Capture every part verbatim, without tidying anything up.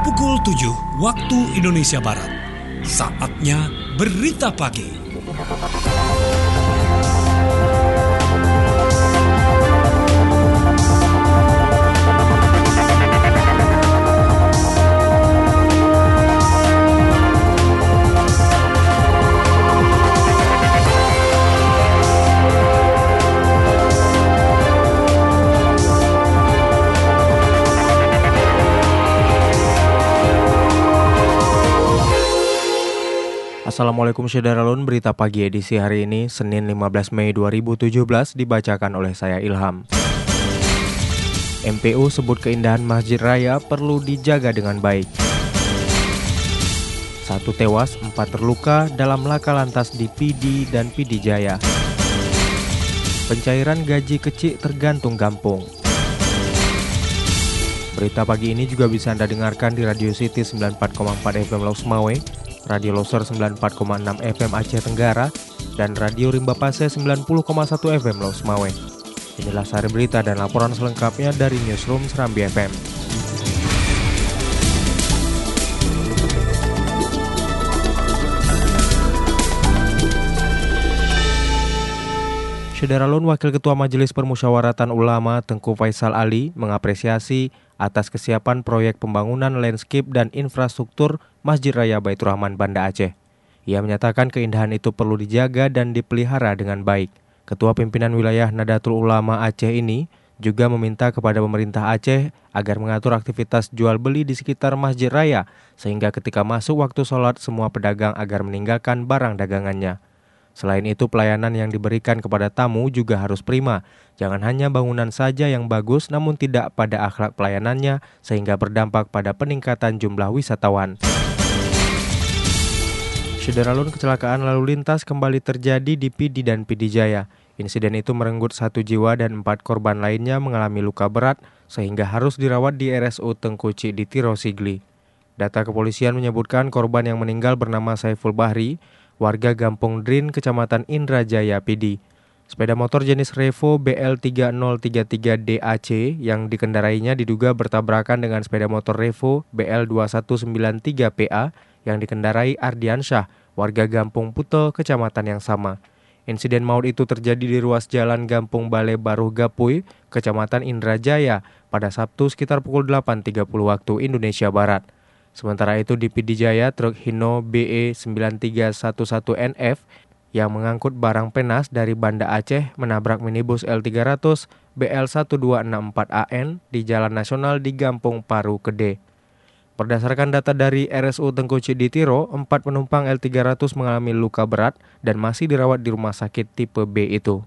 pukul tujuh waktu Indonesia Barat. Saatnya Berita Pagi. Assalamualaikum Syederalun, berita pagi edisi hari ini, Senin lima belas Mei dua ribu tujuh belas, dibacakan oleh saya Ilham. M P U sebut keindahan Masjid Raya perlu dijaga dengan baik. Satu tewas, empat terluka dalam laka lantas di P D dan P D Jaya. Pencairan gaji kecil tergantung kampung. Berita pagi ini juga bisa Anda dengarkan di Radio City sembilan puluh empat koma empat F M Laus Mawe, Radio Loser sembilan puluh empat koma enam F M Aceh Tenggara, dan Radio Rimba Pase sembilan puluh koma satu F M Laus Mawe. Inilah sari berita dan laporan selengkapnya dari Newsroom Serambi F M. Syederalun, Wakil Ketua Majelis Permusyawaratan Ulama Tengku Faisal Ali mengapresiasi atas kesiapan proyek pembangunan landscape dan infrastruktur Masjid Raya Baitur Rahman Banda Aceh. Ia menyatakan keindahan itu perlu dijaga dan dipelihara dengan baik. Ketua Pimpinan Wilayah Nadatul Ulama Aceh ini juga meminta kepada pemerintah Aceh agar mengatur aktivitas jual beli di sekitar Masjid Raya, sehingga ketika masuk waktu sholat semua pedagang agar meninggalkan barang dagangannya. Selain itu, pelayanan yang diberikan kepada tamu juga harus prima. Jangan hanya bangunan saja yang bagus, namun tidak pada akhlak pelayanannya, sehingga berdampak pada peningkatan jumlah wisatawan. Syederalun, kecelakaan lalu lintas kembali terjadi di P D dan P D Jaya. Insiden itu merenggut satu jiwa dan empat korban lainnya mengalami luka berat, sehingga harus dirawat di R S U Tengku Cik di Tiro Sigli. Data kepolisian menyebutkan korban yang meninggal bernama Saiful Bahri, warga Gampung Drin, Kecamatan Indrajaya, P D. Sepeda motor jenis Revo B L tiga nol tiga tiga D A C yang dikendarainya diduga bertabrakan dengan sepeda motor Revo B L dua satu sembilan tiga P A yang dikendarai Ardiansyah, warga Gampung Puto, kecamatan yang sama. Insiden maut itu terjadi di ruas jalan Gampung Bale Baruh Gapuy, Kecamatan Indrajaya, pada Sabtu sekitar pukul delapan tiga puluh waktu Indonesia Barat. Sementara itu di P D Jaya, truk Hino B E sembilan tiga satu satu N F yang mengangkut barang penas dari Banda Aceh menabrak minibus L tiga ratus B L satu dua enam empat A N di Jalan Nasional di Gampung Paru Kede. Berdasarkan data dari R S U Tengku Cik di Tiro, empat penumpang L tiga ratus mengalami luka berat dan masih dirawat di rumah sakit tipe B itu.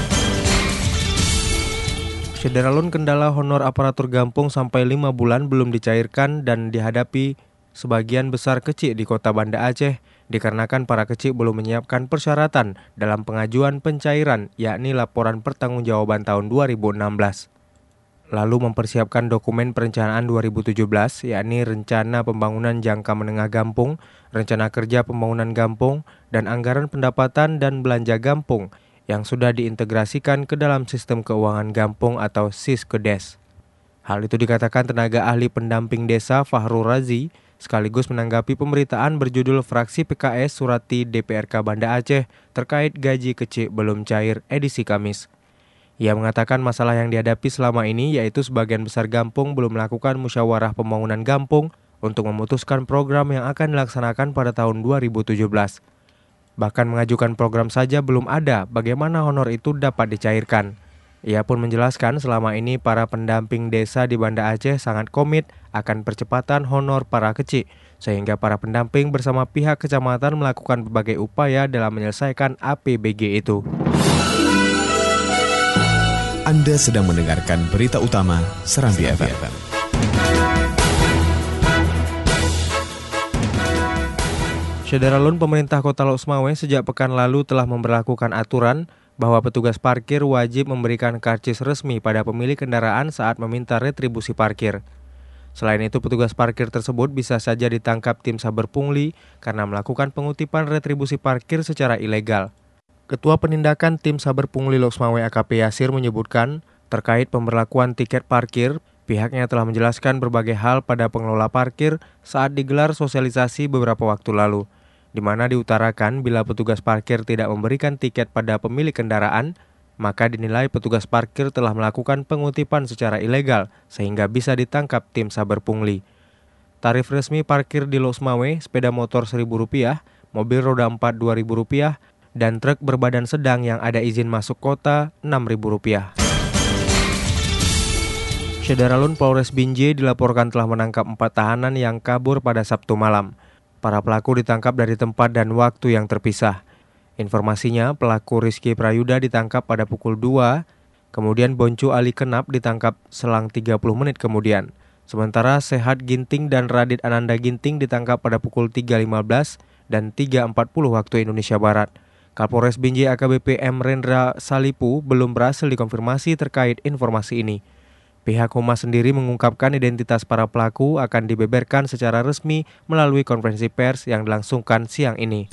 Syederalun, kendala honor aparatur Gampung sampai lima bulan belum dicairkan dan dihadapi sebagian besar kecik di kota Banda Aceh dikarenakan para kecik belum menyiapkan persyaratan dalam pengajuan pencairan, yakni laporan pertanggungjawaban tahun dua ribu enam belas. Lalu mempersiapkan dokumen perencanaan dua ribu tujuh belas, yakni rencana pembangunan jangka menengah Gampung, rencana kerja pembangunan Gampung, dan anggaran pendapatan dan belanja Gampung yang sudah diintegrasikan ke dalam sistem keuangan Gampung atau Siskedes. Hal itu dikatakan tenaga ahli pendamping desa Fahrul Razi sekaligus menanggapi pemberitaan berjudul Fraksi P K S Surati D P R K Banda Aceh terkait gaji kecil belum cair edisi Kamis. Ia mengatakan masalah yang dihadapi selama ini yaitu sebagian besar Gampung belum melakukan musyawarah pembangunan Gampung untuk memutuskan program yang akan dilaksanakan pada tahun dua ribu tujuh belas. Bahkan mengajukan program saja belum ada, bagaimana honor itu dapat dicairkan. Ia pun menjelaskan selama ini para pendamping desa di Banda Aceh sangat komit akan percepatan honor para kecik, sehingga para pendamping bersama pihak kecamatan melakukan berbagai upaya dalam menyelesaikan A P B G itu. Anda sedang mendengarkan berita utama Serambi F M. Syederalun, pemerintah Kota Laus Mawe sejak pekan lalu telah memberlakukan aturan bahwa petugas parkir wajib memberikan karcis resmi pada pemilik kendaraan saat meminta retribusi parkir. Selain itu, petugas parkir tersebut bisa saja ditangkap tim saber pungli karena melakukan pengutipan retribusi parkir secara ilegal. Ketua Penindakan Tim Saber Pungli Laus Mawe A K P Yasir menyebutkan, terkait pemberlakuan tiket parkir, Pihaknya telah menjelaskan berbagai hal pada pengelola parkir saat digelar sosialisasi beberapa waktu lalu, di mana diutarakan bila petugas parkir tidak memberikan tiket pada pemilik kendaraan, maka dinilai petugas parkir telah melakukan pengutipan secara ilegal sehingga bisa ditangkap tim saber pungli. Tarif resmi parkir di Losmawe, sepeda motor seribu rupiah, mobil roda empat dua ribu rupiah, dan truk berbadan sedang yang ada izin masuk kota enam ribu rupiah. Syederalun Polres Binjai dilaporkan telah menangkap empat tahanan yang kabur pada Sabtu malam. Para pelaku ditangkap dari tempat dan waktu yang terpisah. Informasinya, pelaku Rizky Prayuda ditangkap pada pukul dua, kemudian Boncu Ali Kenap ditangkap selang tiga puluh menit kemudian. Sementara Sehat Ginting dan Radit Ananda Ginting ditangkap pada pukul tiga lima belas dan tiga empat puluh waktu Indonesia Barat. Kapolres Binjai A K B P M Rendra Salipu belum berhasil dikonfirmasi terkait informasi ini. Pihak Humas sendiri mengungkapkan identitas para pelaku akan dibeberkan secara resmi melalui konferensi pers yang dilangsungkan siang ini.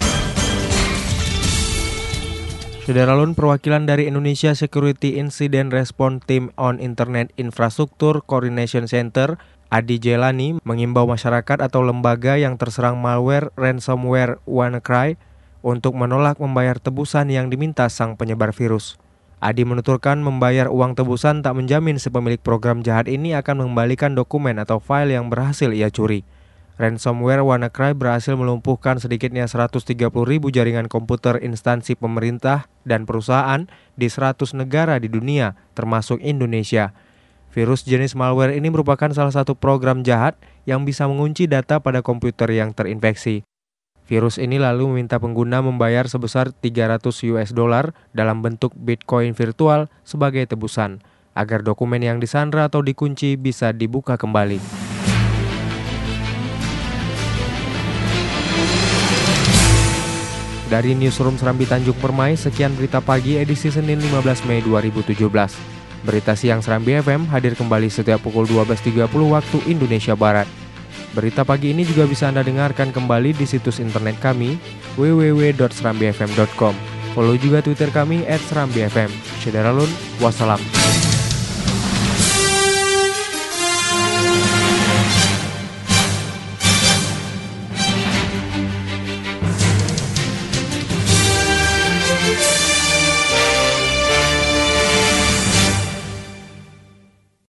Syederalun perwakilan dari Indonesia Security Incident Response Team on Internet Infrastructure Coordination Center, Adi Jelani, mengimbau masyarakat atau lembaga yang terserang malware ransomware WannaCry untuk menolak membayar tebusan yang diminta sang penyebar virus. Adi menuturkan membayar uang tebusan tak menjamin si pemilik program jahat ini akan mengembalikan dokumen atau file yang berhasil ia curi. Ransomware WannaCry berhasil melumpuhkan sedikitnya seratus tiga puluh ribu jaringan komputer instansi pemerintah dan perusahaan di seratus negara di dunia, termasuk Indonesia. Virus jenis malware ini merupakan salah satu program jahat yang bisa mengunci data pada komputer yang terinfeksi. Virus ini lalu meminta pengguna membayar sebesar tiga ratus U S dollar dalam bentuk Bitcoin virtual sebagai tebusan, agar dokumen yang disandra atau dikunci bisa dibuka kembali. Dari Newsroom Serambi Tanjung Permai, sekian berita pagi edisi Senin lima belas Mei dua ribu tujuh belas. Berita siang Serambi F M hadir kembali setiap pukul dua belas tiga puluh waktu Indonesia Barat. Berita pagi ini juga bisa Anda dengarkan kembali di situs internet kami w w w dot serambi f m dot com. Follow juga Twitter kami et serambi f m. Syederalun, wassalam.